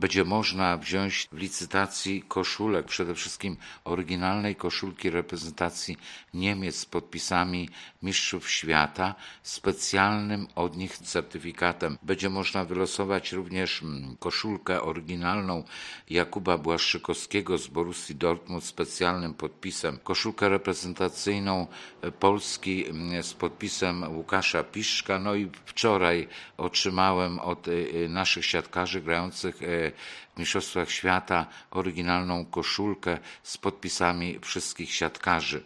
będzie można wziąć w licytacji koszulek, przede wszystkim oryginalnej koszulki reprezentacji Niemiec z podpisami mistrzów świata, specjalnym od nich certyfikatem. Będzie można wylosować również koszulkę oryginalną Jakuba Błaszczykowskiego z Borussii Dortmund z specjalnym podpisem, koszulkę reprezentacyjną Polski z podpisem Łukasza Piszczka. No i wczoraj otrzymałem od naszych siatkarzy grających w Mistrzostwach Świata oryginalną koszulkę z podpisami wszystkich siatkarzy.